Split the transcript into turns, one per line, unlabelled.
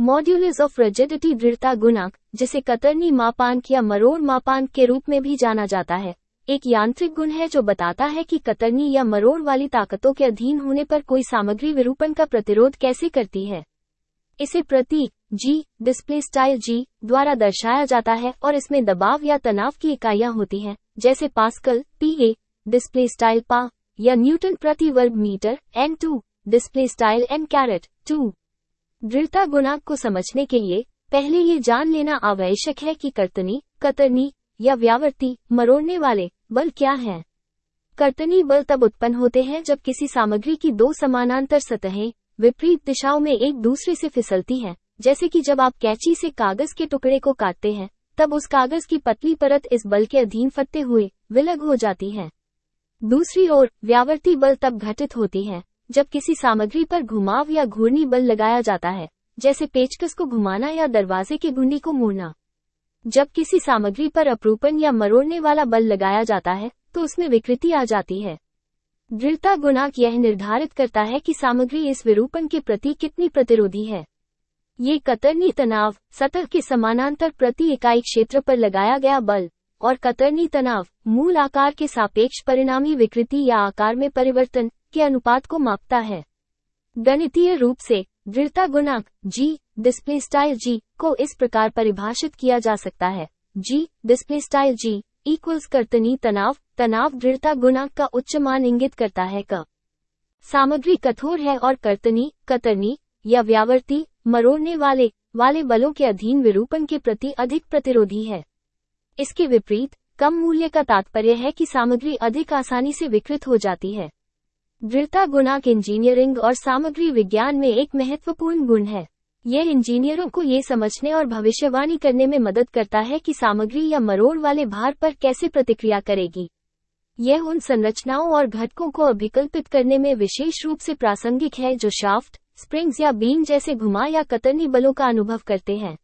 Modulus of rigidity दृढ़ता गुणांक, जिसे कतरनी मापांक या मरोड़ मापांक के रूप में भी जाना जाता है, एक यांत्रिक गुण है जो बताता है कि कतरनी या मरोड़ वाली ताकतों के अधीन होने पर कोई सामग्री विरूपण का प्रतिरोध कैसे करती है। इसे प्रतीक G डिस्प्ले स्टाइल G द्वारा दर्शाया जाता है और इसमें दबाव या तनाव की इकाइयां होती हैं, जैसे पास्कल PA डिस्प्ले स्टाइल पा या न्यूटन प्रति वर्ग metre N2 display style M2। दृढ़ता गुणांक को समझने के लिए पहले ये जान लेना आवश्यक है कि कर्तनी, कतरनी या व्यावर्ती मरोड़ने वाले बल क्या हैं। कर्तनी बल तब उत्पन्न होते हैं जब किसी सामग्री की दो समानांतर सतहें विपरीत दिशाओं में एक दूसरे से फिसलती हैं, जैसे कि जब आप कैंची से कागज के टुकड़े को काटते हैं, तब उस कागज की पतली परत इस बल के अधीन फटते हुए विलग हो जाती है। दूसरी ओर व्यावर्ती बल तब घटित होती है जब किसी सामग्री पर घुमाव या घूर्णी बल लगाया जाता है, जैसे पेचकस को घुमाना या दरवाजे की घुंडी को मोड़ना। जब किसी सामग्री पर अपरूपण या मरोड़ने वाला बल लगाया जाता है तो उसमें विकृति आ जाती है। दृढ़ता गुणांक यह निर्धारित करता है कि सामग्री इस विरूपण के प्रति कितनी प्रतिरोधी है। ये कतरनी तनाव, सतह के समानांतर प्रति इकाई क्षेत्र पर लगाया गया बल, और कतरनी तनाव, मूल आकार के सापेक्ष परिणामी विकृति या आकार में परिवर्तन के अनुपात को मापता है। गणितीय रूप से दृढ़ता गुणांक G डिस्प्ले स्टाइल G को इस प्रकार परिभाषित किया जा सकता है। G display style G equals कर्तनी तनाव, तनाव दृढ़ता गुणांक का उच्च मान इंगित करता है क सामग्री कठोर है और कर्तनी, कतरनी या व्यावर्ती मरोड़ने वाले बलों के अधीन विरूपण के प्रति अधिक प्रतिरोधी है। इसके विपरीत कम मूल्य का तात्पर्य है कि सामग्री अधिक आसानी से विकृत हो जाती है। दृढ़ता गुणांक इंजीनियरिंग और सामग्री विज्ञान में एक महत्वपूर्ण गुण है। यह इंजीनियरों को ये समझने और भविष्यवाणी करने में मदद करता है कि सामग्री या मरोड़ वाले भार पर कैसे प्रतिक्रिया करेगी। यह उन संरचनाओं और घटकों को अभिकल्पित करने में विशेष रूप से प्रासंगिक है जो शाफ्ट, स्प्रिंग्स या बीम जैसे घुमा या कतरनी बलों का अनुभव करते हैं।